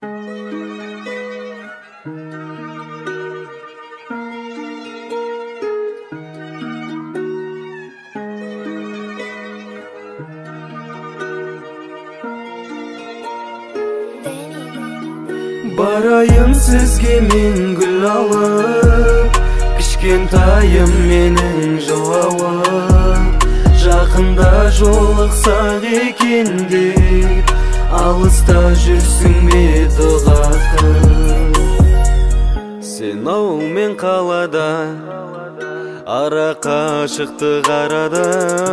Барайын сізге мен гүл алып, кішкентайым менің жылауым. Жақында жолықсақ екен деп, алыста жүрсің бе дұғақым. Сен ауыл мен қалада, ара қашықтық арада,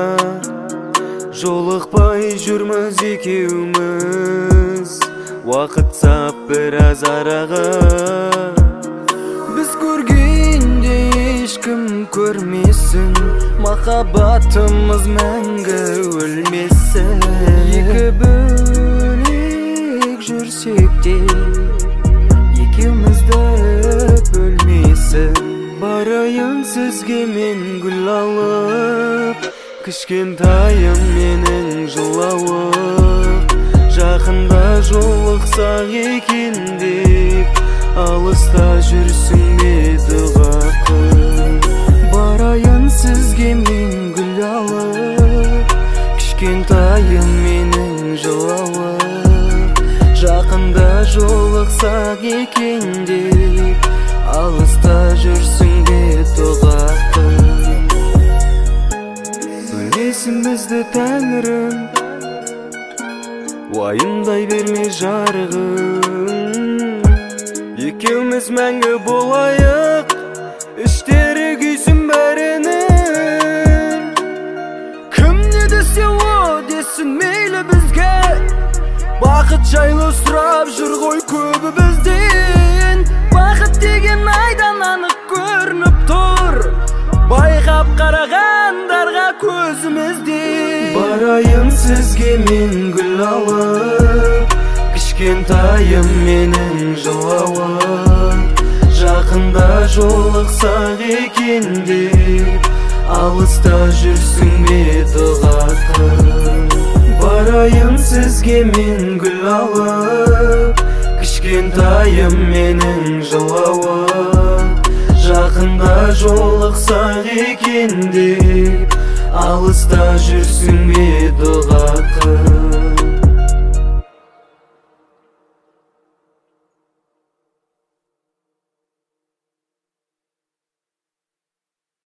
жолықпай жүрміз екеуміз. Уақыт сап біраз араға, біз көргенде ешкім көрмесін, махаббатымыз мәңгі өлмесін. Екі бөлек жүрсек те, екеумізді бөлмесін. Барайын сізге мен гүл алып, кішкентайым менің жылауым. Жақында жолықсақ екен деп, алыста жүрсің бе дұғақым. Барайын сізге мен гүл алып, кішкентайым менің жылауым. Жақында жолықсақ екен деп, алыста жүрсің бе дұғақым. Бөлесін бізді Тәңірім, уайымдай берме жарығым. Екеуміз мәңгі болайық, іштері күйсін бәрінің. Кім не десе о десін мейлі бізге, бақыт жайлы сұрап жүр ғой көбі бізден. Бақыт деген айдан анық көрініп тұр, байқап қарағандарға көзімізден. Барайын сізге мен гүл алып, кішкентайым менің жылауым. Жақында жолықсақ екен деп, алыста жүрсің бе дұғақым. Барайын сізге мен гүл алып, кішкентайым менің жылауым. Жақында жолықсақ екен деп, алыста жүрсің бе дұғақым.